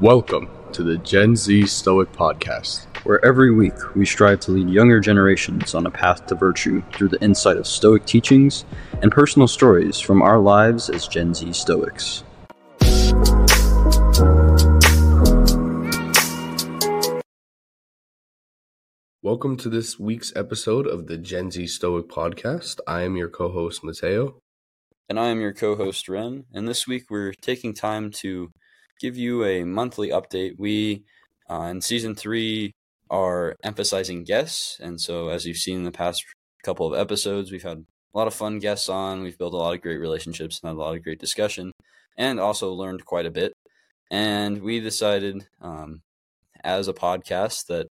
Welcome to the Gen Z Stoic Podcast, where every week we strive to lead younger generations on a path to virtue through the insight of Stoic teachings and personal stories from our lives as Gen Z Stoics. Welcome to this week's episode of the Gen Z Stoic Podcast. I am your co-host, Mateo. And I am your co-host, Ren. And this week we're taking time to give you a monthly update. We, in Season 3, are emphasizing guests. And so as you've seen in the past couple of episodes, we've had a lot of fun guests on. We've built a lot of great relationships and had a lot of great discussion and also learned quite a bit. And we decided as a podcast that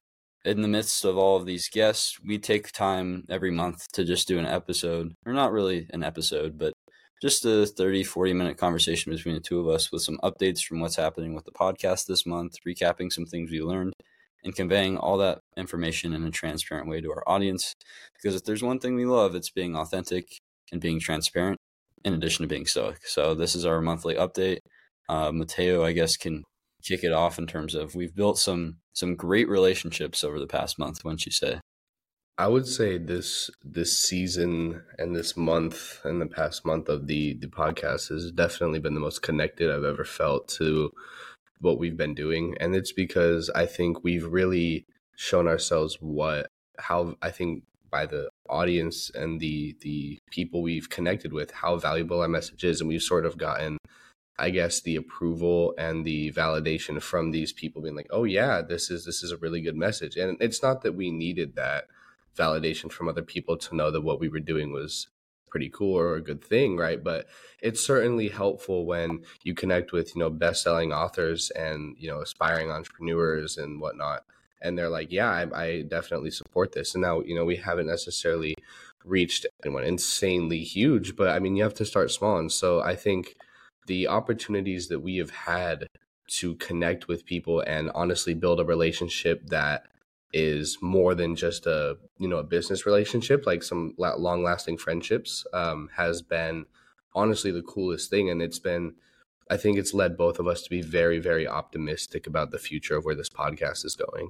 in the midst of all of these guests, we take time every month to just do an episode, or not really an episode, but just a 30-40 minute conversation between the two of us with some updates from what's happening with the podcast this month, recapping some things we learned, and conveying all that information in a transparent way to our audience. Because if there's one thing we love, it's being authentic and being transparent, in addition to being stoic. So this is our monthly update. Mateo, I guess, can kick it off in terms of we've built some great relationships over the past month, wouldn't you say? I would say this season and this month and the past month of the podcast has definitely been the most connected I've ever felt to what we've been doing. And it's because I think we've really shown ourselves how I think by the audience and the people we've connected with, how valuable our message is. And we've sort of gotten, I guess, the approval and the validation from these people being like, oh yeah, this is a really good message. And it's not that we needed that validation from other people to know that what we were doing was pretty cool or a good thing, right? But it's certainly helpful when you connect with, best-selling authors and, aspiring entrepreneurs and whatnot. And they're like, yeah, I definitely support this. And now, we haven't necessarily reached anyone insanely huge, but I mean, you have to start small. And so I think the opportunities that we have had to connect with people and honestly build a relationship that is more than just a business relationship, like some long-lasting friendships, has been honestly the coolest thing. And I think it's led both of us to be very, very optimistic about the future of where this podcast is going.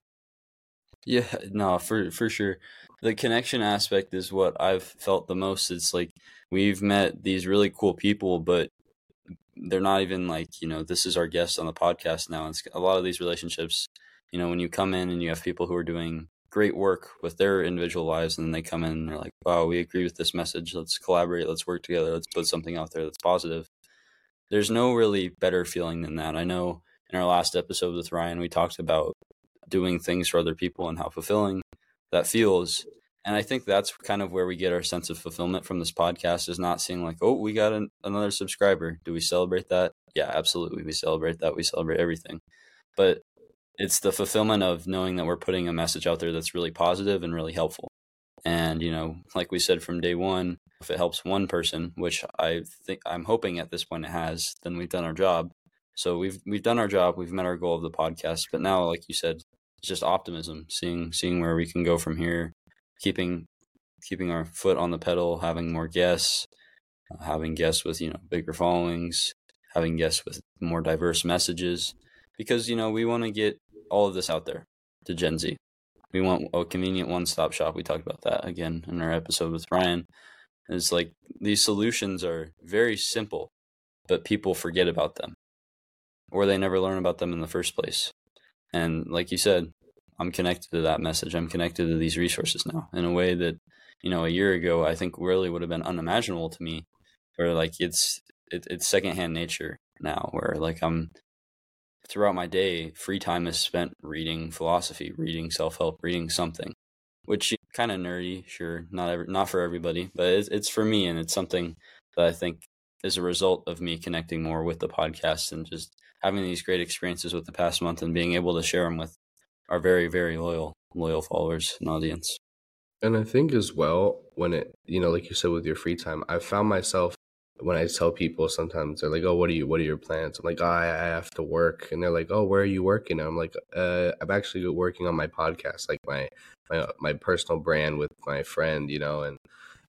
Yeah, no, for sure. The connection aspect is what I've felt the most. It's like we've met these really cool people, but they're not even like, this is our guest on the podcast now. It's a lot of these relationships, when you come in and you have people who are doing great work with their individual lives, and then they come in and they're like, wow, we agree with this message. Let's collaborate. Let's work together. Let's put something out there that's positive. There's no really better feeling than that. I know in our last episode with Ryan, we talked about doing things for other people and how fulfilling that feels. And I think that's kind of where we get our sense of fulfillment from this podcast, is not seeing like, oh, we got another subscriber. Do we celebrate that? Yeah, absolutely. We celebrate that. We celebrate everything. But it's the fulfillment of knowing that we're putting a message out there that's really positive and really helpful. And, like we said from day one, if it helps one person, which I'm hoping at this point it has, then we've done our job. So we've done our job. We've met our goal of the podcast. But now, like you said, it's just optimism, seeing where we can go from here, keeping our foot on the pedal, having more guests, having guests with, bigger followings, having guests with more diverse messages, because, we want to get all of this out there to Gen Z. We want a convenient one-stop shop. We talked about that again in our episode with Ryan. It's like these solutions are very simple, but people forget about them, or they never learn about them in the first place. And like you said, I'm connected to that message. I'm connected to these resources now in a way that, a year ago, I think really would have been unimaginable to me, where like it's secondhand nature now, where like I'm throughout my day, free time is spent reading philosophy, reading self-help, reading something, which kind of nerdy, sure, not for everybody, but it's for me. And it's something that I think is a result of me connecting more with the podcast and just having these great experiences with the past month and being able to share them with our very, very loyal followers and audience. And I think as well, when it, like you said, with your free time, I found myself, when I tell people, sometimes they're like, oh, what are your plans? I'm like, oh, I have to work. And they're like, oh, where are you working? And I'm like, I'm actually working on my podcast, like my personal brand with my friend, and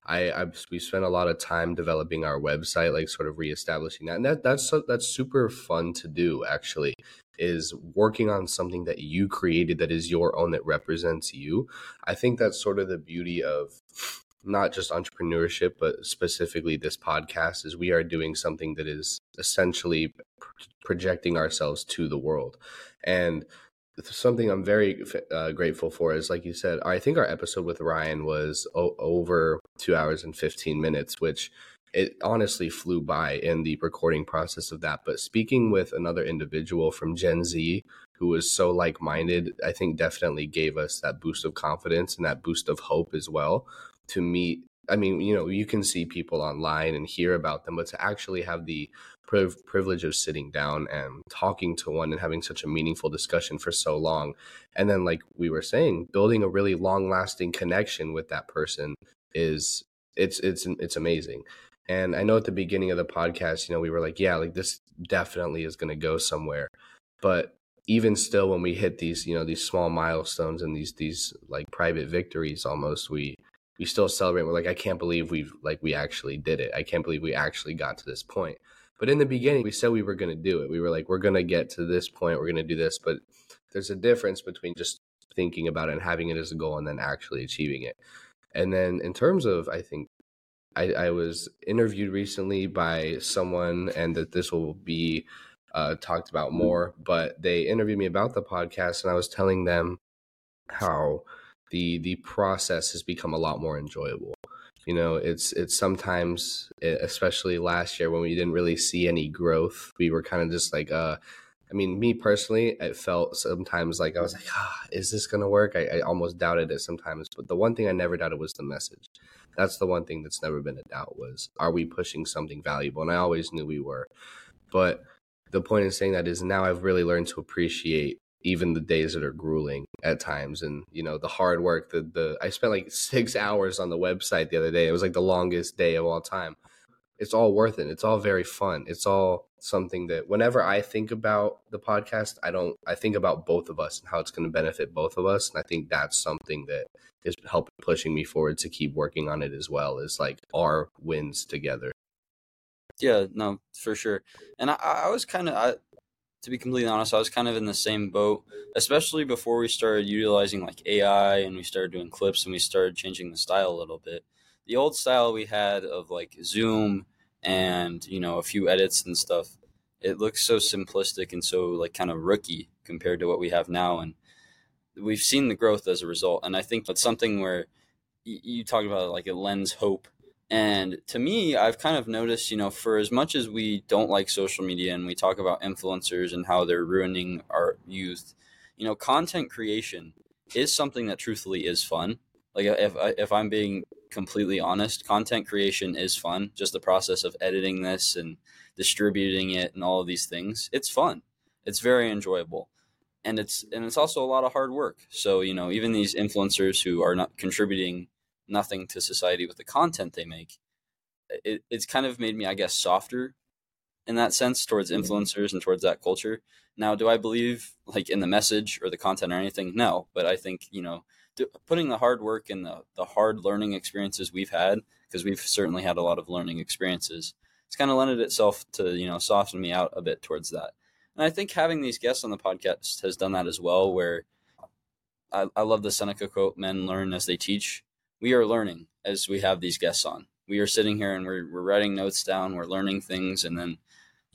We spent a lot of time developing our website, like sort of reestablishing that, and that's super fun to do. Actually, is working on something that you created that is your own, that represents you. I think that's sort of the beauty of not just entrepreneurship, but specifically this podcast, is we are doing something that is essentially projecting ourselves to the world. And something I'm very grateful for is, like you said, I think our episode with Ryan was over 2 hours and 15 minutes, which it honestly flew by in the recording process of that. But speaking with another individual from Gen Z who was so like-minded, I think definitely gave us that boost of confidence and that boost of hope as well to meet. I mean, you can see people online and hear about them, but to actually have the privilege of sitting down and talking to one and having such a meaningful discussion for so long, and then, like we were saying, building a really long-lasting connection with that person is it's amazing. And I know at the beginning of the podcast, we were like, yeah, like this definitely is going to go somewhere. But even still, when we hit these, these small milestones and these like private victories, almost, we still celebrate. We're like, I can't believe we actually did it. I can't believe we actually got to this point. But in the beginning, we said we were going to do it. We were like, we're going to get to this point. We're going to do this. But there's a difference between just thinking about it and having it as a goal and then actually achieving it. And then in terms of, I think, I was interviewed recently by someone, and that this will be talked about more, but they interviewed me about the podcast, and I was telling them how the process has become a lot more enjoyable. It's sometimes, especially last year when we didn't really see any growth, we were kind of just like, me personally, it felt sometimes like I was like, is this going to work? I almost doubted it sometimes. But the one thing I never doubted was the message. That's the one thing that's never been a doubt, was, are we pushing something valuable? And I always knew we were. But the point in saying that is, now I've really learned to appreciate even the days that are grueling at times, and the hard work. I spent like 6 hours on the website the other day. It was like the longest day of all time. It's all worth it. It's all very fun. It's all something that whenever I think about the podcast, I think about both of us and how it's going to benefit both of us. And I think that's something that is helping pushing me forward to keep working on it as well, is like our wins together. Yeah, no, for sure. And I was kind of, to be completely honest, I was kind of in the same boat, especially before we started utilizing like AI and we started doing clips and we started changing the style a little bit. The old style we had of like Zoom and, a few edits and stuff, it looks so simplistic and so like kind of rookie compared to what we have now. And we've seen the growth as a result. And I think that's something where you talked about, like, it lends hope. And to me, I've kind of noticed, for as much as we don't like social media and we talk about influencers and how they're ruining our youth, content creation is something that truthfully is fun. Like, if I'm being completely honest, content creation is fun. Just the process of editing this and distributing it and all of these things, it's fun. It's very enjoyable. And it's also a lot of hard work. So, even these influencers who are not contributing nothing to society with the content they make, it's kind of made me, I guess, softer in that sense towards influencers and towards that culture. Now, do I believe like in the message or the content or anything? No, but I think, putting the hard work and the hard learning experiences we've had, because we've certainly had a lot of learning experiences, it's kind of lended itself to, soften me out a bit towards that. And I think having these guests on the podcast has done that as well, where I love the Seneca quote, men learn as they teach. We are learning as we have these guests on. We are sitting here and we're writing notes down, we're learning things, and then,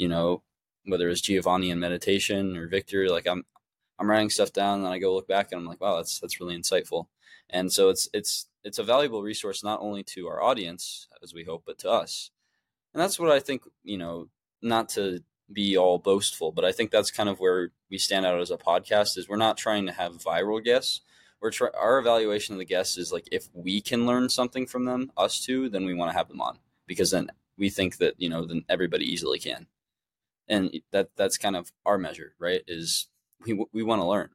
whether it's Giovanni in meditation or Victor, like I'm writing stuff down and I go look back and I'm like, wow, that's really insightful. And so it's a valuable resource, not only to our audience, as we hope, but to us. And that's what I think, not to be all boastful, but I think that's kind of where we stand out as a podcast, is we're not trying to have viral guests. Our evaluation of the guests is like, if we can learn something from them, us two, then we want to have them on, because then we think that, then everybody easily can. And that's kind of our measure, right? Is we want to learn.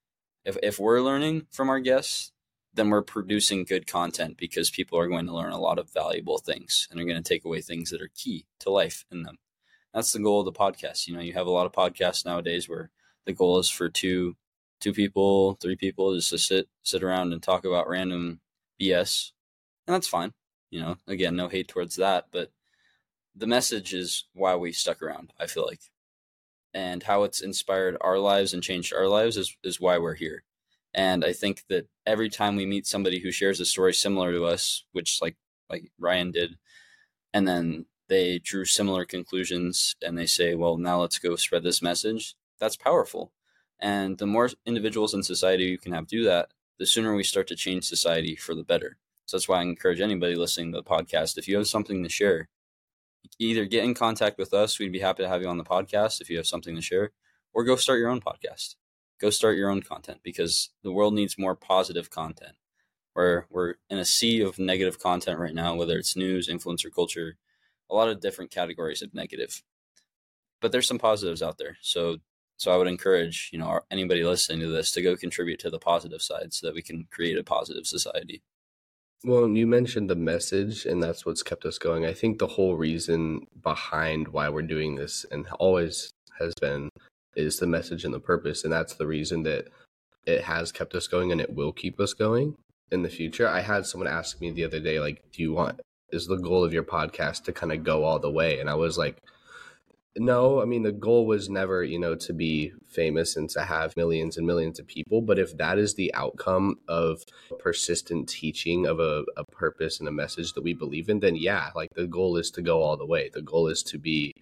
If we're learning from our guests, then we're producing good content, because people are going to learn a lot of valuable things and are going to take away things that are key to life in them. That's the goal of the podcast. You have a lot of podcasts nowadays where the goal is for two people, 3 people, just to sit around and talk about random BS. And that's fine. Again, no hate towards that, but the message is why we stuck around, I feel like. And how it's inspired our lives and changed our lives is why we're here. And I think that every time we meet somebody who shares a story similar to us, which like Ryan did, and then they drew similar conclusions and they say, well, now let's go spread this message, that's powerful. And the more individuals in society you can have do that, the sooner we start to change society for the better. So that's why I encourage anybody listening to the podcast, if you have something to share, either get in contact with us. We'd be happy to have you on the podcast if you have something to share, or go start your own podcast. Go start your own content, because the world needs more positive content. We're in a sea of negative content right now, whether it's news, influencer culture, a lot of different categories of negative. But there's some positives out there. So I would encourage, anybody listening to this to go contribute to the positive side so that we can create a positive society. Well, you mentioned the message, and that's what's kept us going. I think the whole reason behind why we're doing this, and always has been, is the message and the purpose. And that's the reason that it has kept us going, and it will keep us going in the future. I had someone ask me the other day, like, is the goal of your podcast to kind of go all the way? And I was like, no, I mean, the goal was never, to be famous and to have millions and millions of people. But if that is the outcome of persistent teaching of a purpose and a message that we believe in, then yeah, like the goal is to go all the way. The goal is to be,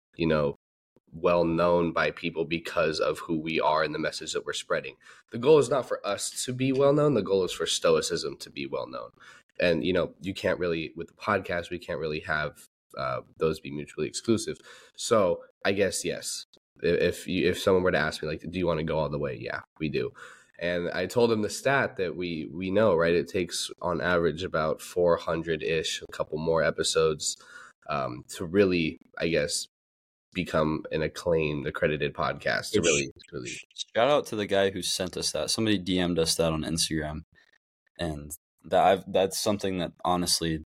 well known by people because of who we are and the message that we're spreading. The goal is not for us to be well known. The goal is for Stoicism to be well known. And, you can't really, with the podcast, we can't really have those be mutually exclusive. So I guess, yes, if someone were to ask me, like, do you want to go all the way? Yeah, we do. And I told him the stat that we know, right? It takes on average about 400-ish, a couple more episodes to really, I guess, become an accredited podcast. To really shout out to the guy who sent us that. Somebody DM'd us that on Instagram, and that's something that honestly,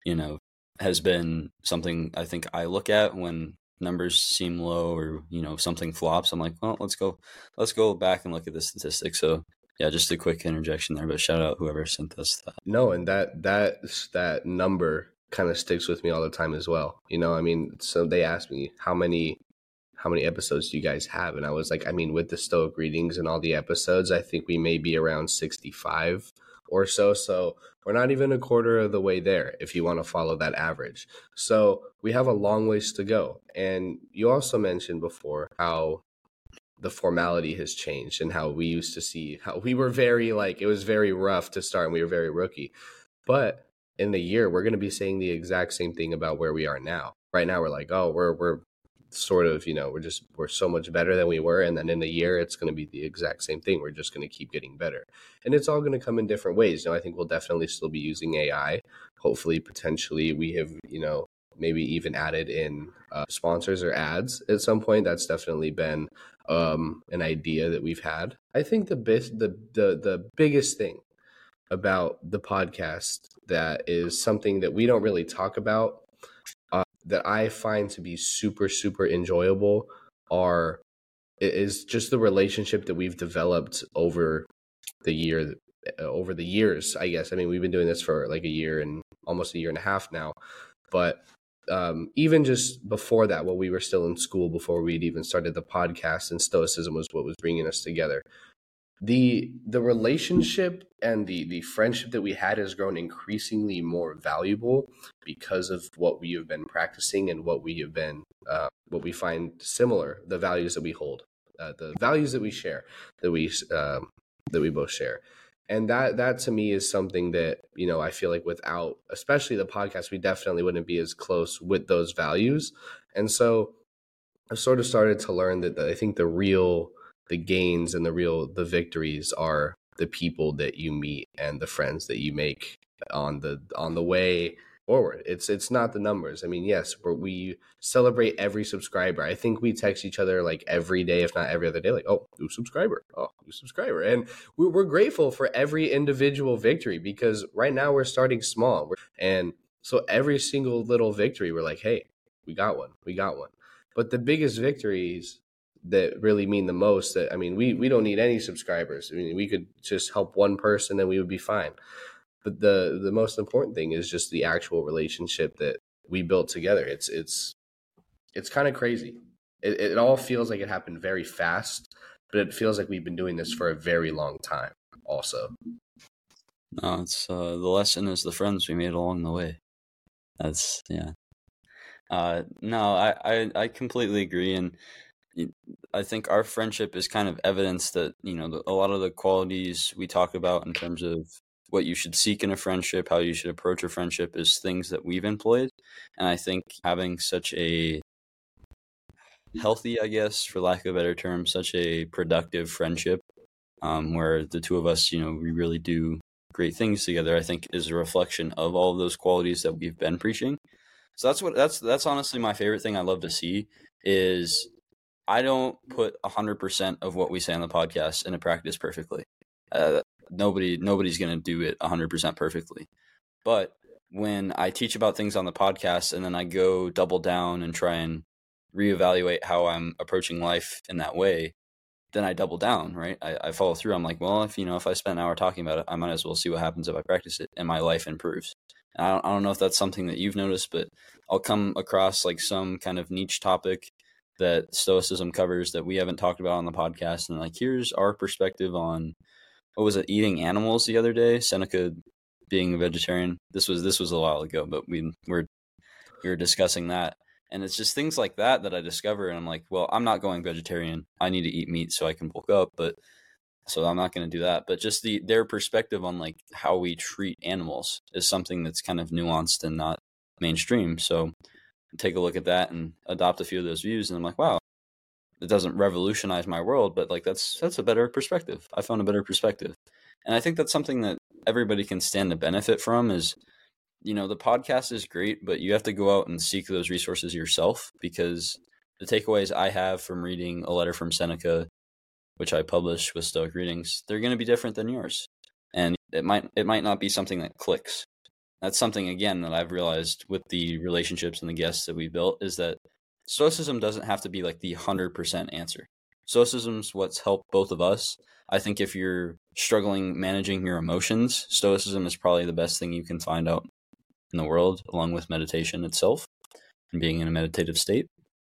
has been something I think I look at when numbers seem low or something flops. I'm like, well, let's go back and look at the statistics. So yeah, just a quick interjection there, but shout out whoever sent us that. No, and that number kind of sticks with me all the time as well. So they asked me how many episodes do you guys have, and I was like, I mean, with the Stoic readings and all the episodes, I think we may be around 65 or so. So we're not even a quarter of the way there if you want to follow that average. So we have a long ways to go. And you also mentioned before how the formality has changed and how we used to see how we were it was very rough to start and we were very rookie. But in the year, we're going to be saying the exact same thing about where we are now. Right now, we're like, oh, we're sort of, we're so much better than we were. And then in the year, it's going to be the exact same thing. We're just going to keep getting better. And it's all going to come in different ways. I think we'll definitely still be using AI. Hopefully, potentially, we have, maybe even added in sponsors or ads at some point. That's definitely been an idea that we've had. I think the biggest thing about the podcast that is something that we don't really talk about, that I find to be super, super enjoyable is just the relationship that we've developed over the years, I guess. I mean, we've been doing this for like a year and almost a year and a half now, but even just before that, while we were still in school, before we'd even started the podcast, and Stoicism was what was bringing us together. The relationship and the friendship that we had has grown increasingly more valuable because of what we have been practicing and what we find similar, the values that we hold, the values that we share, that we both share. And that to me is something that, I feel like without, especially the podcast, we definitely wouldn't be as close with those values. And so I've sort of started to learn that I think the gains and the victories are the people that you meet and the friends that you make on the way forward. It's not the numbers. I mean, yes, we celebrate every subscriber. I think we text each other like every day, if not every other day, like, oh, new subscriber. And we're grateful for every individual victory, because right now we're starting small. And so every single little victory, we're like, hey, we got one. But the biggest victories that really mean the most, that, I mean, we don't need any subscribers. I mean, we could just help one person and we would be fine. But the most important thing is just the actual relationship that we built together. It's kind of crazy. It all feels like it happened very fast, but it feels like we've been doing this for a very long time also. No, it's the lesson is the friends we made along the way. That's yeah. No, I completely agree, and I think our friendship is kind of evidence that a lot of the qualities we talk about in terms of what you should seek in a friendship, how you should approach a friendship, is things that we've employed, and I think having such a healthy, I guess, for lack of a better term, such a productive friendship, where the two of us, we really do great things together, I think is a reflection of all of those qualities that we've been preaching. So that's honestly my favorite thing I love to see is I don't put 100% of what we say on the podcast into practice perfectly. Nobody's going to do it 100% perfectly. But when I teach about things on the podcast and then I go double down and try and reevaluate how I'm approaching life in that way, then I double down, right? I follow through. I'm like, well, if I spend an hour talking about it, I might as well see what happens if I practice it and my life improves. And I don't know if that's something that you've noticed, but I'll come across like some kind of niche topic that Stoicism covers that we haven't talked about on the podcast. And like, here's our perspective on, what was it, eating animals the other day? Seneca being a vegetarian. This was a while ago, but we were discussing that. And it's just things like that I discover, and I'm like, well, I'm not going vegetarian. I need to eat meat so I can bulk up, but so I'm not going to do that. But just their perspective on like how we treat animals is something that's kind of nuanced and not mainstream. So take a look at that and adopt a few of those views, and I'm like, wow, it doesn't revolutionize my world, but like that's a better perspective. I found a better perspective, and I think that's something that everybody can stand to benefit from. Is the podcast is great, but you have to go out and seek those resources yourself, because the takeaways I have from reading A Letter from Seneca, which I publish with Stoic Readings, they're going to be different than yours. And it might not be something that clicks. That's something, again, that I've realized with the relationships and the guests that we built, is that Stoicism doesn't have to be like the 100% answer. Stoicism's what's helped both of us. I think if you're struggling managing your emotions, Stoicism is probably the best thing you can find out in the world, along with meditation itself and being in a meditative state.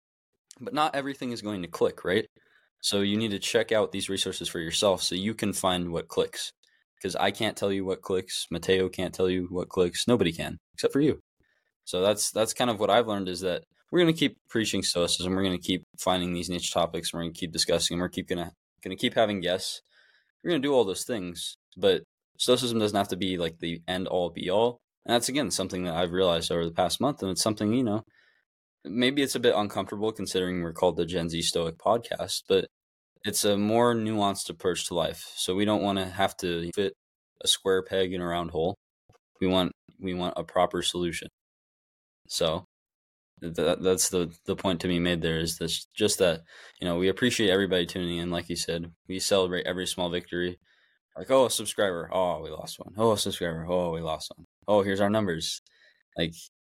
But not everything is going to click, right? So you need to check out these resources for yourself so you can find what clicks. Because I can't tell you what clicks. Mateo can't tell you what clicks. Nobody can, except for you. So that's kind of what I've learned, is that we're going to keep preaching Stoicism. We're going to keep finding these niche topics. We're going to keep discussing them. We're going to keep having guests. We're going to do all those things. But Stoicism doesn't have to be like the end all be all. And that's, again, something that I've realized over the past month. And it's something, maybe it's a bit uncomfortable considering we're called the Gen Z Stoic podcast, but it's a more nuanced approach to life. So we don't want to have to fit a square peg in a round hole. We want a proper solution. So that's the point to be made there, is this just that, we appreciate everybody tuning in. Like you said, we celebrate every small victory. Like, oh, a subscriber. Oh, we lost one. Oh, a subscriber. Oh, we lost one. Oh, here's our numbers. Like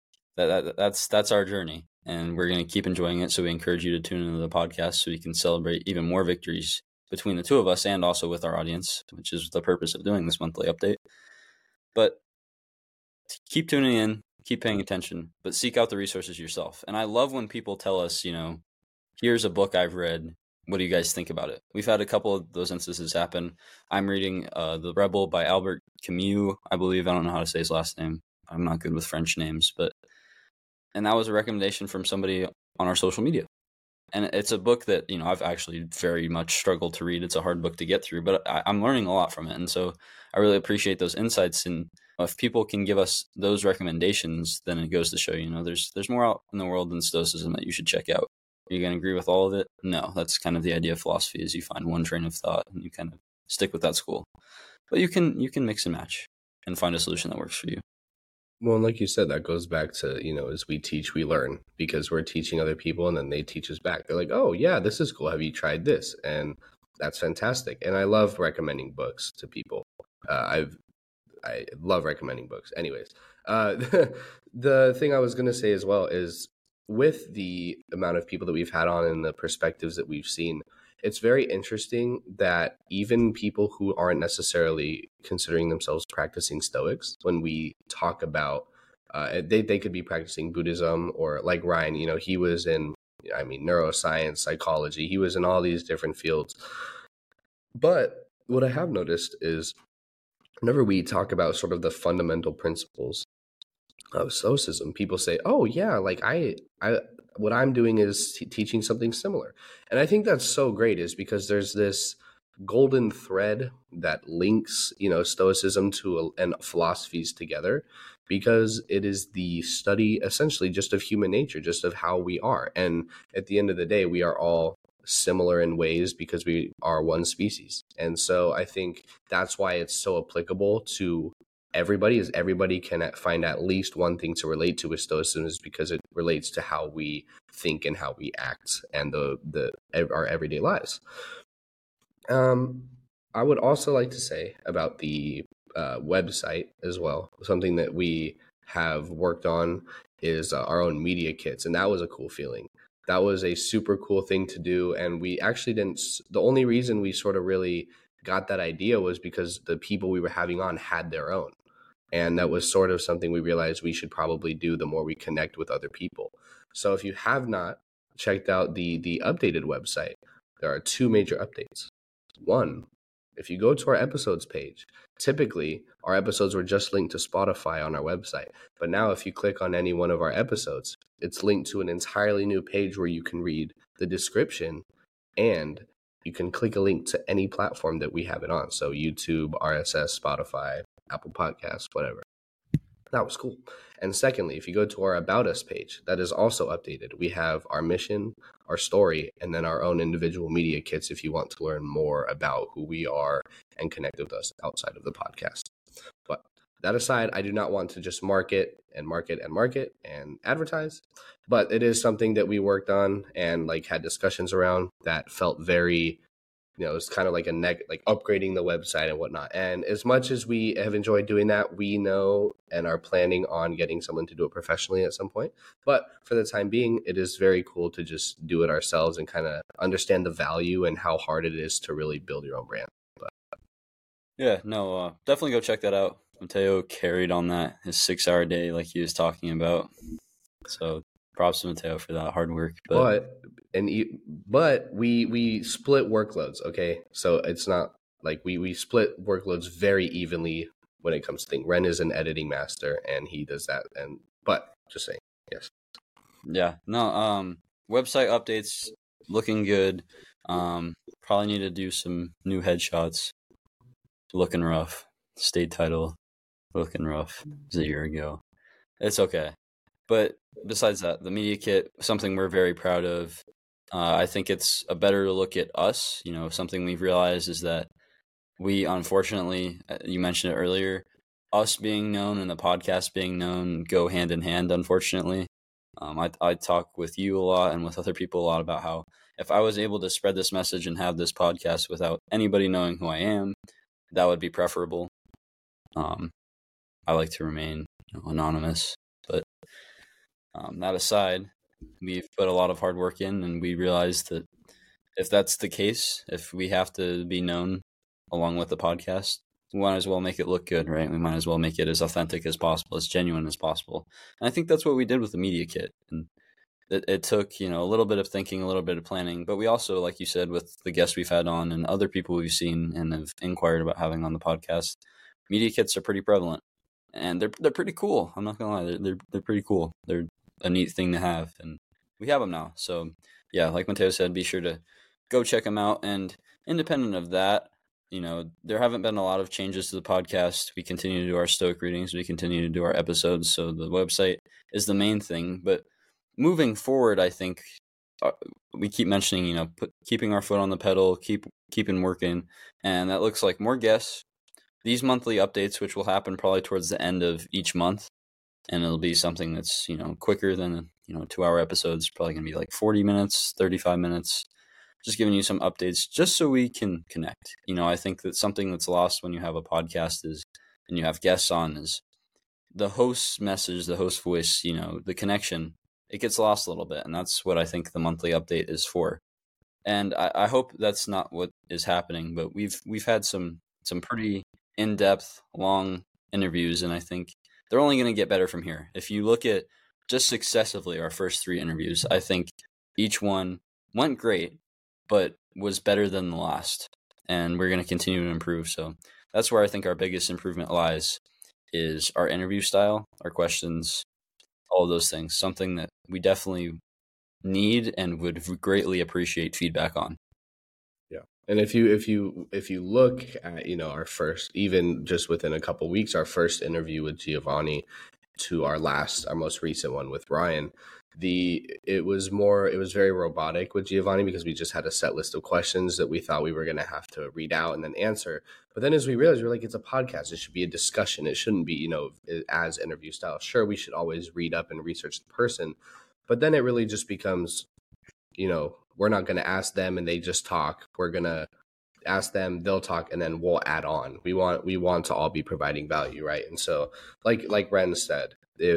that's our journey, and we're going to keep enjoying it. So we encourage you to tune into the podcast so we can celebrate even more victories between the two of us and also with our audience, which is the purpose of doing this monthly update. But keep tuning in, keep paying attention, but seek out the resources yourself. And I love when people tell us, here's a book I've read. What do you guys think about it? We've had a couple of those instances happen. I'm reading The Rebel by Albert Camus, I believe. I don't know how to say his last name. I'm not good with French names, and that was a recommendation from somebody on our social media. And it's a book that, I've actually very much struggled to read. It's a hard book to get through, but I'm learning a lot from it. And so I really appreciate those insights. And if people can give us those recommendations, then it goes to show, there's more out in the world than Stoicism that you should check out. Are you going to agree with all of it? No, that's kind of the idea of philosophy, is you find one train of thought and you kind of stick with that school. But you can mix and match and find a solution that works for you. Well, and like you said, that goes back to, as we teach, we learn, because we're teaching other people and then they teach us back. They're like, oh, yeah, this is cool. Have you tried this? And that's fantastic. And I love recommending books to people. I love recommending books. Anyways, the thing I was going to say as well is, with the amount of people that we've had on and the perspectives that we've seen, it's very interesting that even people who aren't necessarily considering themselves practicing Stoics, when we talk about, they could be practicing Buddhism, or like Ryan, he was in, neuroscience, psychology, he was in all these different fields. But what I have noticed is whenever we talk about sort of the fundamental principles of Stoicism, people say, "Oh yeah, like what I'm doing is teaching something similar," and I think that's so great, is because there's this golden thread that links, Stoicism to and philosophies together, because it is the study essentially just of human nature, just of how we are, and at the end of the day, we are all similar in ways because we are one species, and so I think that's why it's so applicable to everybody, is everybody can find at least one thing to relate to with Stoicism, is because it relates to how we think and how we act and our everyday lives. I would also like to say about the website as well. Something that we have worked on is our own media kits, and that was a cool feeling. That was a super cool thing to do, and we actually didn't. The only reason we sort of really got that idea was because the people we were having on had their own. And that was sort of something we realized we should probably do the more we connect with other people. So if you have not checked out the updated website, there are two major updates. One, if you go to our episodes page, typically our episodes were just linked to Spotify on our website. But now if you click on any one of our episodes, it's linked to an entirely new page where you can read the description, and you can click a link to any platform that we have it on. So YouTube, RSS, Spotify, Apple Podcasts, whatever. That was cool. And secondly, if you go to our About Us page, that is also updated. We have our mission, our story, and then our own individual media kits if you want to learn more about who we are and connect with us outside of the podcast. But that aside, I do not want to just market and advertise, but it is something that we worked on and like had discussions around that felt very, it's kind of like like upgrading the website and whatnot. And as much as we have enjoyed doing that, we know and are planning on getting someone to do it professionally at some point. But for the time being, it is very cool to just do it ourselves and kind of understand the value and how hard it is to really build your own brand. But yeah, no, definitely go check that out. Mateo carried on that, his 6-hour day like he was talking about. So props to Mateo for that hard work. But we split workloads, okay? So it's not like we split workloads very evenly when it comes to things. Ren is an editing master and he does that, but just saying, yes. Yeah, no, website updates looking good. Probably need to do some new headshots. Looking rough. State title looking rough. It was a year ago. It's okay. But besides that, the media kit, something we're very proud of. I think it's a better look at us. Something we've realized is that we, unfortunately, you mentioned it earlier, us being known and the podcast being known go hand in hand, unfortunately. I talk with you a lot and with other people a lot about how if I was able to spread this message and have this podcast without anybody knowing who I am, that would be preferable. I like to remain anonymous, but that aside, we've put a lot of hard work in, and we realized that if that's the case, if we have to be known along with the podcast, we might as well make it look good, right? We might as well make it as authentic as possible, as genuine as possible. And I think that's what we did with the media kit. And it took, a little bit of thinking, a little bit of planning, but we also, like you said, with the guests we've had on and other people we've seen and have inquired about having on the podcast, media kits are pretty prevalent. And they're pretty cool. I'm not gonna lie, they're pretty cool. They're a neat thing to have, and we have them now. So yeah, like Mateo said, be sure to go check them out. And independent of that, there haven't been a lot of changes to the podcast. We continue to do our Stoic readings. We continue to do our episodes. So the website is the main thing. But moving forward, I think we keep mentioning, keeping our foot on the pedal, keeping working, and that looks like more guests. These monthly updates, which will happen probably towards the end of each month, and it'll be something that's, quicker than, 2-hour episodes, probably going to be like 40 minutes, 35 minutes, just giving you some updates just so we can connect. I think that something that's lost when you have a podcast and you have guests on is the host's message, the host voice, the connection, it gets lost a little bit. And that's what I think the monthly update is for. And I hope that's not what is happening, but we've had some pretty in-depth, long interviews, and I think they're only going to get better from here. If you look at just successively our first 3 interviews, I think each one went great, but was better than the last, and we're going to continue to improve. So that's where I think our biggest improvement lies, is our interview style, our questions, all of those things. Something that we definitely need and would greatly appreciate feedback on. Yeah. And if you look at, our first, even just within a couple of weeks, our first interview with Giovanni to our most recent one with Ryan, it was very robotic with Giovanni, because we just had a set list of questions that we thought we were going to have to read out and then answer. But then as we realized, we're like, it's a podcast. It should be a discussion. It shouldn't be, as interview style. Sure, we should always read up and research the person, but then it really just becomes, we're not going to ask them and they just talk. We're going to ask them, they'll talk, and then we'll add on. We want to all be providing value, right? And so like Ren said,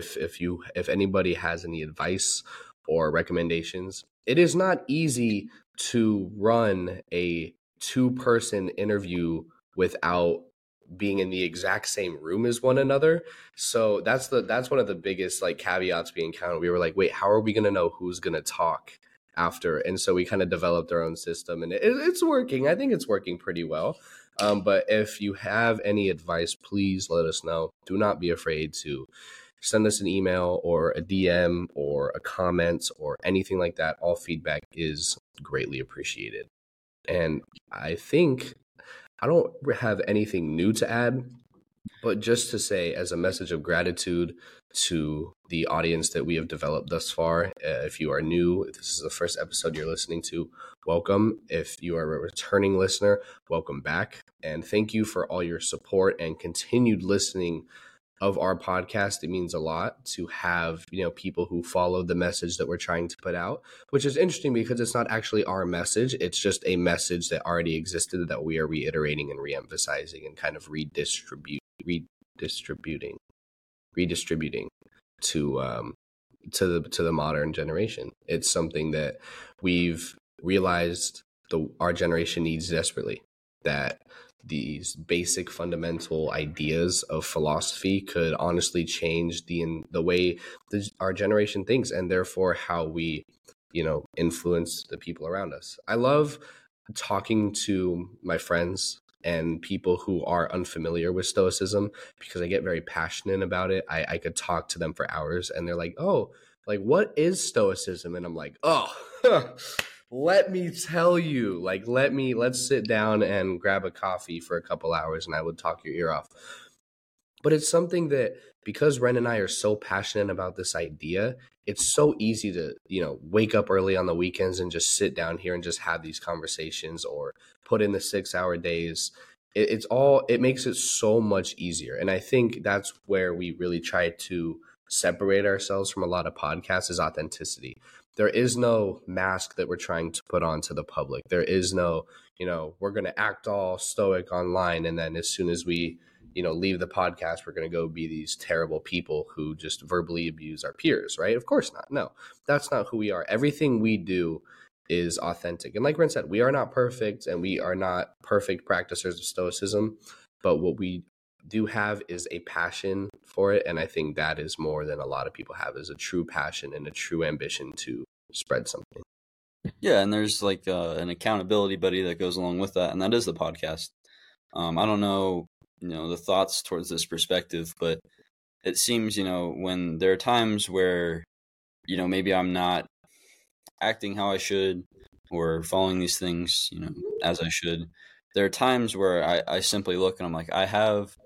if anybody has any advice or recommendations, it is not easy to run a 2-person interview without being in the exact same room as one another. So that's one of the biggest caveats we encountered. We were like, wait, how are we going to know who's going to talk after? And so we kind of developed our own system, and it's working. I think it's working pretty well. But if you have any advice, please let us know. Do not be afraid to send us an email or a DM or a comment or anything like that. All feedback is greatly appreciated. And I think I don't have anything new to add, but just to say, as a message of gratitude to the audience that we have developed thus far, if you are new, if this is the first episode you're listening to, welcome. If you are a returning listener, welcome back. And thank you for all your support and continued listening of our podcast. It means a lot to have, people who follow the message that we're trying to put out, which is interesting because it's not actually our message. It's just a message that already existed that we are reiterating and reemphasizing and kind of redistributing to the modern generation. It's something that we've realized our generation needs desperately, that these basic fundamental ideas of philosophy could honestly change the way our generation thinks, and therefore how we influence the people around us. I love talking to my friends and people who are unfamiliar with Stoicism, because I get very passionate about it. I could talk to them for hours, and they're like, oh, what is Stoicism? And I'm like, oh, let me tell you, let's sit down and grab a coffee for a couple hours and I would talk your ear off. But it's something that, because Ren and I are so passionate about this idea, it's so easy to, wake up early on the weekends and just sit down here and just have these conversations, or put in the 6-hour days. It makes it so much easier. And I think that's where we really try to separate ourselves from a lot of podcasts, is authenticity. There is no mask that we're trying to put on to the public. There is no, we're going to act all stoic online, and then as soon as we, leave the podcast, we're going to go be these terrible people who just verbally abuse our peers, right? Of course not. No, that's not who we are. Everything we do is authentic. And like Ren said, we are not perfect, and we are not perfect practicers of Stoicism, but what we do have is a passion for it. And I think that is more than a lot of people have, is a true passion and a true ambition to spread something. Yeah, and there's an accountability buddy that goes along with that, and that is the podcast. I don't know, the thoughts towards this perspective, but it seems, when there are times where, maybe I'm not acting how I should or following these things, as I should, there are times where I simply look and I'm like, I have,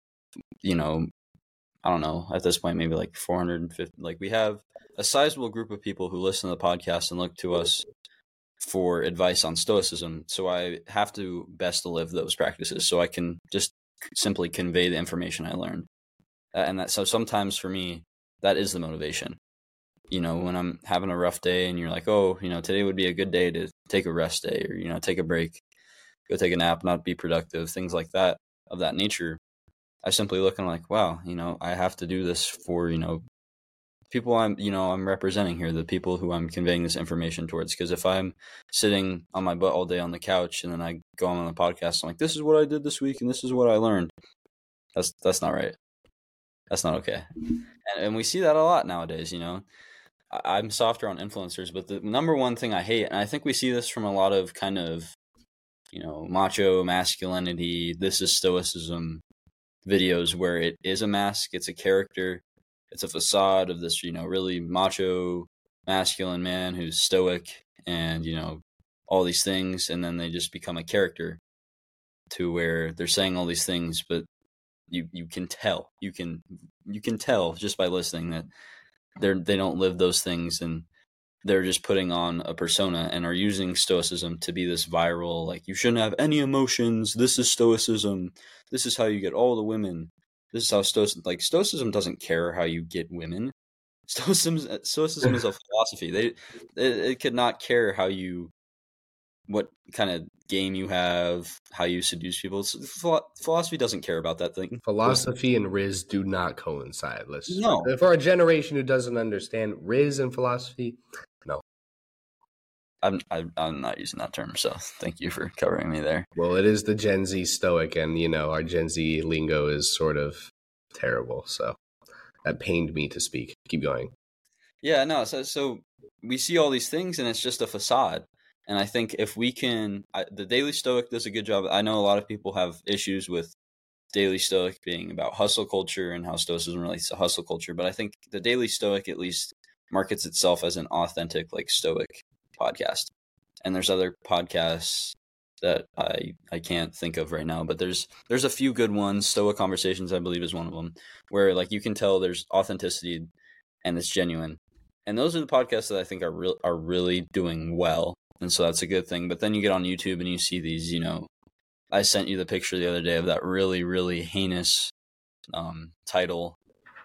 I don't know, at this point, maybe 450, we have a sizable group of people who listen to the podcast and look to us for advice on Stoicism. So I have to best live those practices so I can just simply convey the information I learned. So sometimes for me, that is the motivation. When I'm having a rough day and you're like, oh, today would be a good day to take a rest day, or, take a break, go take a nap, not be productive, things like that, of that nature. I simply look and I'm like, wow, I have to do this for, people I'm representing here, the people who I'm conveying this information towards. Because if I'm sitting on my butt all day on the couch and then I go on the podcast, I'm like, this is what I did this week and this is what I learned. That's not right. That's not okay. And we see that a lot nowadays, I'm softer on influencers, but the number one thing I hate, and I think we see this from a lot of kind of, macho masculinity, this is stoicism videos where it is a mask, it's a character, it's a facade of this, really macho masculine man who's stoic and, all these things. And then they just become a character to where they're saying all these things, but you can tell, you can tell just by listening that they don't live those things, and they're just putting on a persona and are using stoicism to be this viral, like, you shouldn't have any emotions, this is stoicism, this is how you get all the women, this is how stoicism doesn't care how you get women. Stoicism is a philosophy. It could not care what kind of game you have, how you seduce people. Philosophy doesn't care about that thing. Philosophy and Riz do not coincide. No. For a generation who doesn't understand Riz and philosophy, no. I'm not using that term, so thank you for covering me there. Well, it is the Gen Z stoic, and our Gen Z lingo is sort of terrible, so that pained me to speak. Keep going. Yeah, no, so we see all these things, and it's just a facade. And I think if we can, the Daily Stoic does a good job. I know a lot of people have issues with Daily Stoic being about hustle culture and how stoicism relates to hustle culture, but I think the Daily Stoic at least markets itself as an authentic, like, stoic podcast. And there's other podcasts that I can't think of right now, but there's a few good ones. Stoic Conversations, I believe, is one of them, where, like, you can tell there's authenticity and it's genuine. And those are the podcasts that I think are really doing well. And so that's a good thing. But then you get on YouTube and you see these, I sent you the picture the other day of that really, really heinous title.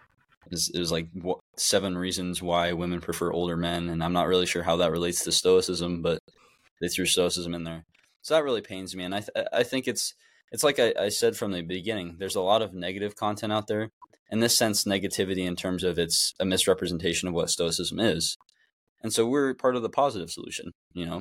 It was like 7 reasons why women prefer older men. And I'm not really sure how that relates to stoicism, but they threw stoicism in there. So that really pains me. And I think it's like I said from the beginning, there's a lot of negative content out there. In this sense, negativity in terms of it's a misrepresentation of what stoicism is. And so we're part of the positive solution.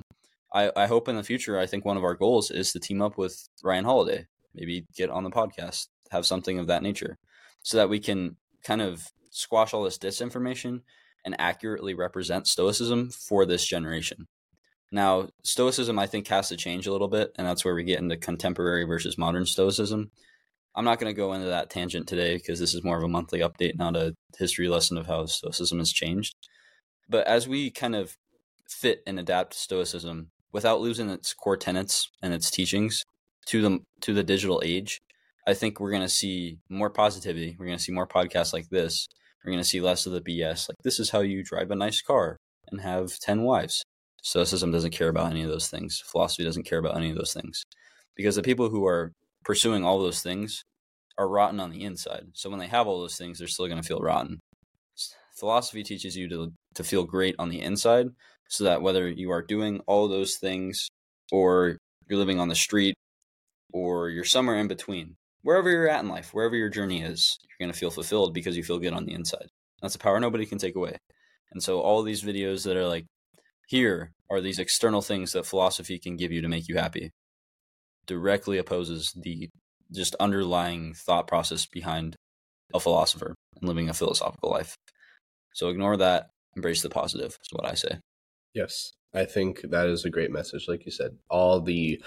I hope in the future, I think one of our goals is to team up with Ryan Holiday, maybe get on the podcast, have something of that nature, so that we can kind of squash all this disinformation and accurately represent stoicism for this generation. Now, stoicism, I think, has to change a little bit, and that's where we get into contemporary versus modern stoicism. I'm not going to go into that tangent today because this is more of a monthly update, not a history lesson of how stoicism has changed. But as we kind of fit and adapt stoicism without losing its core tenets and its teachings to the digital age, I think we're going to see more positivity. We're going to see more podcasts like this. We're going to see less of the BS. Like, this is how you drive a nice car and have 10 wives. Stoicism doesn't care about any of those things. Philosophy doesn't care about any of those things. Because the people who are pursuing all those things are rotten on the inside. So when they have all those things, they're still going to feel rotten. Philosophy teaches you to feel great on the inside, so that whether you are doing all those things or you're living on the street or you're somewhere in between, wherever you're at in life, wherever your journey is, you're going to feel fulfilled because you feel good on the inside. That's a power nobody can take away. And so all these videos that are like, here are these external things that philosophy can give you to make you happy, directly opposes the just underlying thought process behind a philosopher and living a philosophical life. So ignore that, embrace the positive, is what I say. Yes, I think that is a great message. Like you said, all the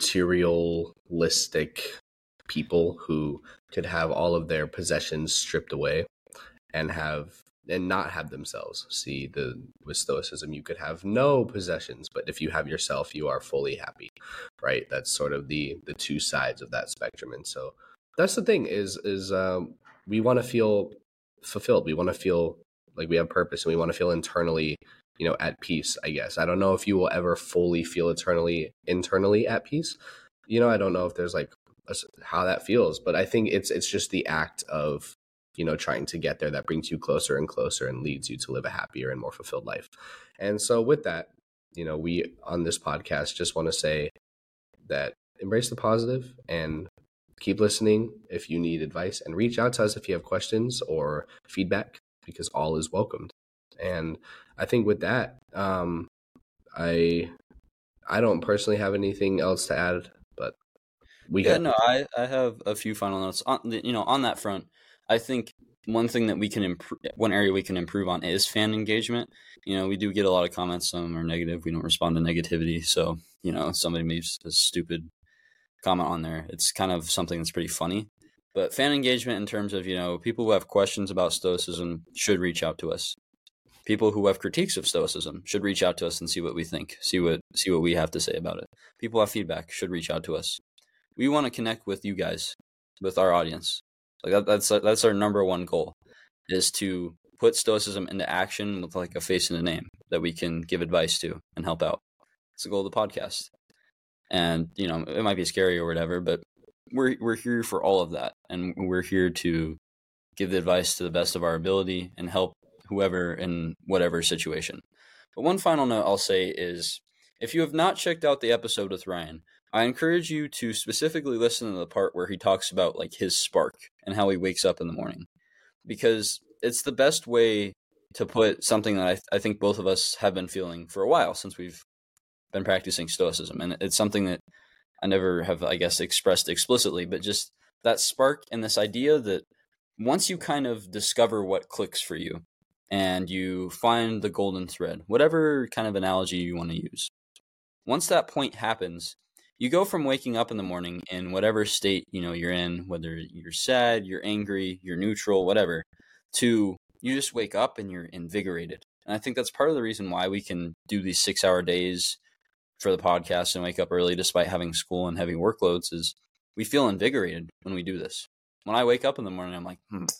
materialistic people who could have all of their possessions stripped away and not have themselves. See, with stoicism, you could have no possessions, but if you have yourself, you are fully happy, right? That's sort of the two sides of that spectrum. And so that's the thing is we want to feel fulfilled. We want to feel like we have purpose, and we want to feel internally, at peace, I guess. I don't know if you will ever fully feel internally at peace. I don't know if there's like how that feels, but I think it's just the act of, trying to get there that brings you closer and closer and leads you to live a happier and more fulfilled life. And so with that, we on this podcast just want to say that embrace the positive and keep listening if you need advice, and reach out to us if you have questions or feedback, because all is welcomed. And I think with that, I don't personally have anything else to add, but we Yeah, got. no, I have a few final notes on on that front. I think one thing that we can improve, one area we can improve on is fan engagement. We do get a lot of comments. Some are negative. We don't respond to negativity. So, somebody makes a stupid comment on there. It's kind of something that's pretty funny. But fan engagement in terms of, people who have questions about Stoicism should reach out to us. People who have critiques of Stoicism should reach out to us and see what we think, see what we have to say about it. People who have feedback should reach out to us. We want to connect with you guys, with our audience. Like that's our number one goal, is to put Stoicism into action with like a face and a name that we can give advice to and help out. It's the goal of the podcast. And it might be scary or whatever, but we're here for all of that, and we're here to give the advice to the best of our ability and help whoever in whatever situation. But one final note I'll say is, if you have not checked out the episode with Ryan, I encourage you to specifically listen to the part where he talks about like his spark and how he wakes up in the morning, because it's the best way to put something that I think both of us have been feeling for a while since we've been practicing Stoicism. And it's something that I never have, I guess, expressed explicitly, but just that spark and this idea that once you kind of discover what clicks for you and you find the golden thread, whatever kind of analogy you want to use, once that point happens, you go from waking up in the morning in whatever state you're in, whether you're sad, you're angry, you're neutral, whatever, to you just wake up and you're invigorated. And I think that's part of the reason why we can do these 6-hour days for the podcast and wake up early despite having school and heavy workloads, is we feel invigorated when we do this. When I wake up in the morning, I'm like,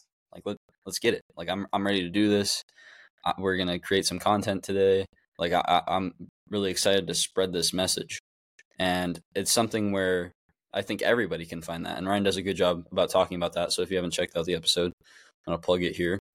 let's get it. Like I'm ready to do this. We're gonna create some content today. Like I'm really excited to spread this message, and it's something where I think everybody can find that. And Ryan does a good job about talking about that. So if you haven't checked out the episode, I'm gonna plug it here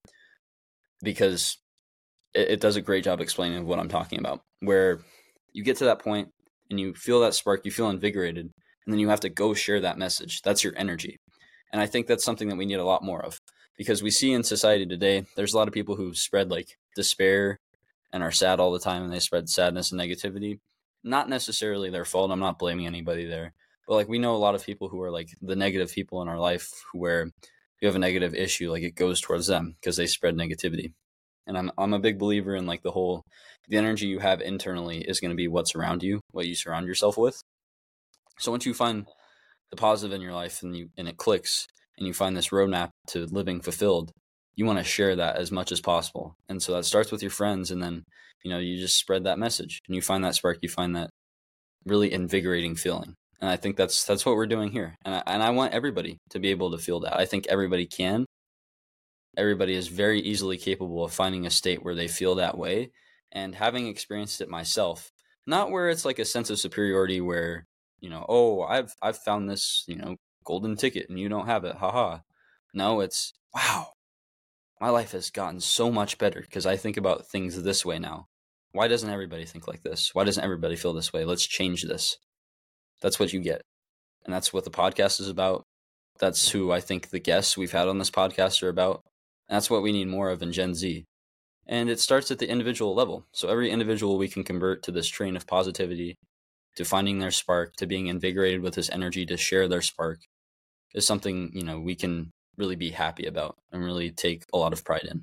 because it does a great job explaining what I'm talking about. Where you get to that point and you feel that spark, you feel invigorated, and then you have to go share that message. That's your energy. And I think that's something that we need a lot more of, because we see in society today, there's a lot of people who spread like despair and are sad all the time, and they spread sadness and negativity. Not necessarily their fault. I'm not blaming anybody there. But like we know a lot of people who are like the negative people in our life, where you have a negative issue, like it goes towards them because they spread negativity. And I'm a big believer in like the energy you have internally is going to be what's around you, what you surround yourself with. So once you find the positive in your life and it clicks and you find this roadmap to living fulfilled, you want to share that as much as possible. And so that starts with your friends, and then you just spread that message and you find that spark, you find that really invigorating feeling. And I think that's what we're doing here. And I want everybody to be able to feel that. I think everybody can. Everybody is very easily capable of finding a state where they feel that way. And having experienced it myself, not where it's like a sense of superiority where, oh, I've found this, golden ticket and you don't have it. Haha. No, it's wow. My life has gotten so much better because I think about things this way now. Why doesn't everybody think like this? Why doesn't everybody feel this way? Let's change this. That's what you get. And that's what the podcast is about. That's who I think the guests we've had on this podcast are about. And that's what we need more of in Gen Z. And it starts at the individual level. So every individual we can convert to this train of positivity, to finding their spark, to being invigorated with this energy to share their spark, is something, we can really be happy about and really take a lot of pride in.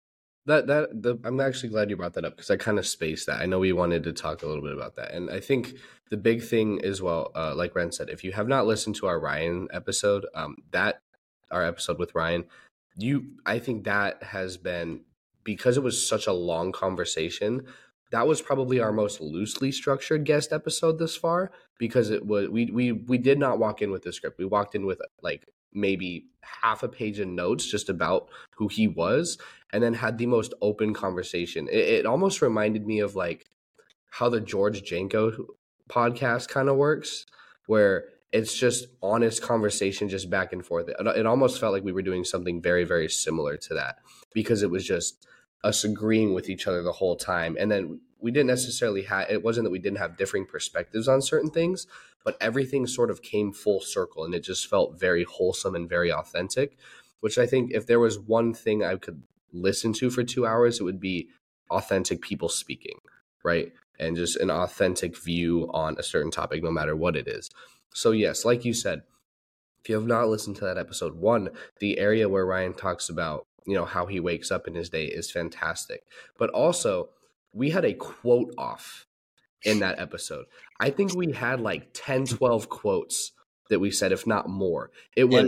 I'm actually glad you brought that up because I kind of spaced that. I know we wanted to talk a little bit about that. And I think the big thing as well, like Ren said, if you have not listened to our Ryan episode, our episode with Ryan, I think that has been, because it was such a long conversation, that was probably our most loosely structured guest episode this far, because it was we did not walk in with the script. We walked in with like maybe half a page of notes just about who he was, and then had the most open conversation. It almost reminded me of like how the George Janko podcast kind of works, where it's just honest conversation, just back and forth. It almost felt like we were doing something very, very similar to that, because it was just us agreeing with each other the whole time. And then we didn't necessarily it wasn't that we didn't have differing perspectives on certain things, but everything sort of came full circle, and it just felt very wholesome and very authentic, which I think if there was one thing I could listen to for 2 hours, it would be authentic people speaking, right? And just an authentic view on a certain topic, no matter what it is. So yes, like you said, if you have not listened to that episode one, the area where Ryan talks about, how he wakes up in his day is fantastic. But also, we had a quote off in that episode. I think we had like 10, 12 quotes that we said, if not more. It was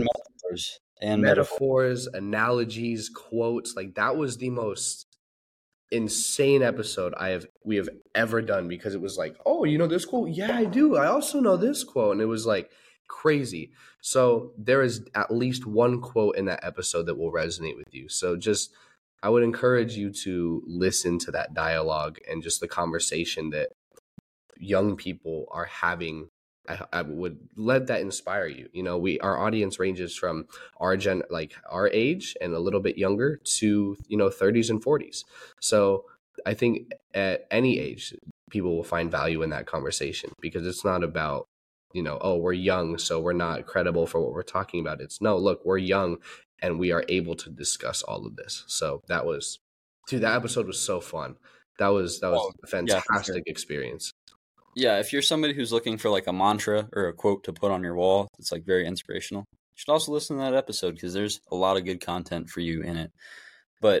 metaphors, analogies, quotes. Like, that was the most insane episode we have ever done, because it was like, oh, you know this quote? Yeah, I do. I also know this quote. And it was like crazy. So there is at least one quote in that episode that will resonate with you. So just, I would encourage you to listen to that dialogue and just the conversation that young people are having. I would let that inspire you. Our audience ranges from our age and a little bit younger to 30s and 40s. So I think at any age, people will find value in that conversation, because it's not about oh, we're young, so we're not credible for what we're talking about. It's no, look, we're young and we are able to discuss all of this. So that episode was so fun. That was a fantastic experience. Yeah, if you're somebody who's looking for like a mantra or a quote to put on your wall, it's like very inspirational, you should also listen to that episode, because there's a lot of good content for you in it. But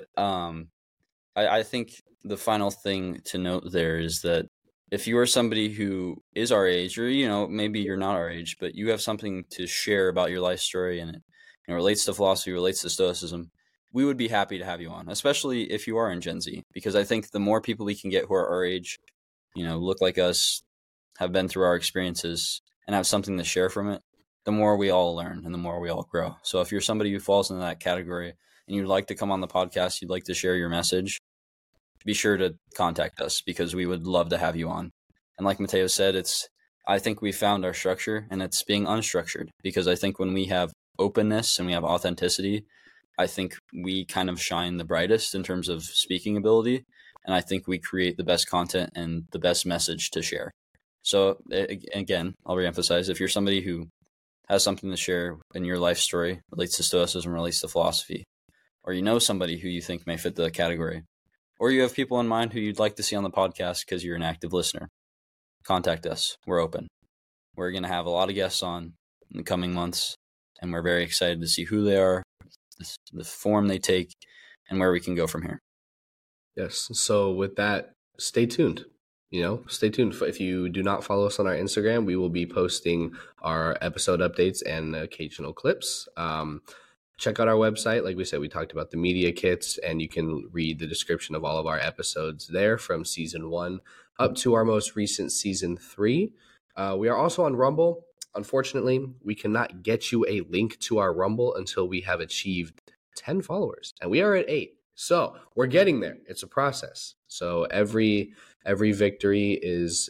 I think the final thing to note there is that if you are somebody who is our age, or maybe you're not our age, but you have something to share about your life story, and it relates to philosophy, relates to Stoicism, we would be happy to have you on, especially if you are in Gen Z, because I think the more people we can get who are our age, look like us, have been through our experiences, and have something to share from it, the more we all learn and the more we all grow. So if you're somebody who falls into that category and you'd like to come on the podcast, you'd like to share your message, be sure to contact us, because we would love to have you on. And like Mateo said, I think we found our structure, and it's being unstructured, because I think when we have openness and we have authenticity, I think we kind of shine the brightest in terms of speaking ability. And I think we create the best content and the best message to share. So again, I'll reemphasize, if you're somebody who has something to share in your life story, relates to Stoicism, relates to philosophy, or somebody who you think may fit the category, or you have people in mind who you'd like to see on the podcast because you're an active listener, contact us. We're open. We're going to have a lot of guests on in the coming months, and we're very excited to see who they are, the form they take, and where we can go from here. Yes. So with that, stay tuned. Stay tuned. If you do not follow us on our Instagram, we will be posting our episode updates and occasional clips. Check out our website. Like we said, we talked about the media kits, and you can read the description of all of our episodes there, from season 1 up to our most recent season 3. We are also on Rumble. Unfortunately, we cannot get you a link to our Rumble until we have achieved 10 followers, and we are at 8. So we're getting there. It's a process. So every victory is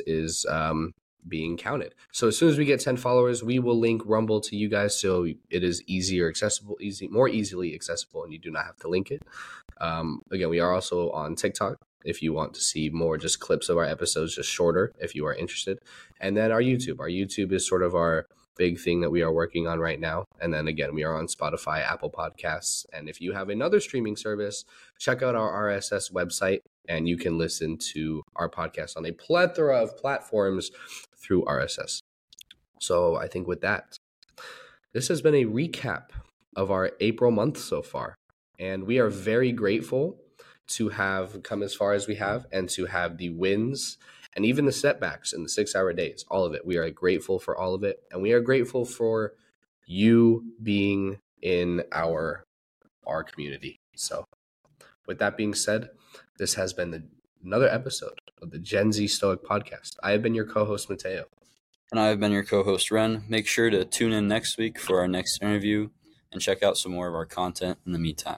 being counted. So as soon as we get 10 followers, we will link Rumble to you guys, so it is more easily accessible, and you do not have to link it. Again, we are also on TikTok if you want to see more just clips of our episodes, just shorter, if you are interested. And then our YouTube is sort of our big thing that we are working on right now. And then again, we are on Spotify, Apple Podcasts. And if you have another streaming service, check out our RSS website, and you can listen to our podcast on a plethora of platforms through RSS. So I think with that, this has been a recap of our April month so far. And we are very grateful to have come as far as we have, and to have the wins and even the setbacks in the 6-hour days, all of it. We are grateful for all of it. And we are grateful for you being in our community. So with that being said, this has been another episode of the Gen Z Stoic Podcast. I have been your co-host, Mateo. And I have been your co-host, Ren. Make sure to tune in next week for our next interview, and check out some more of our content in the meantime.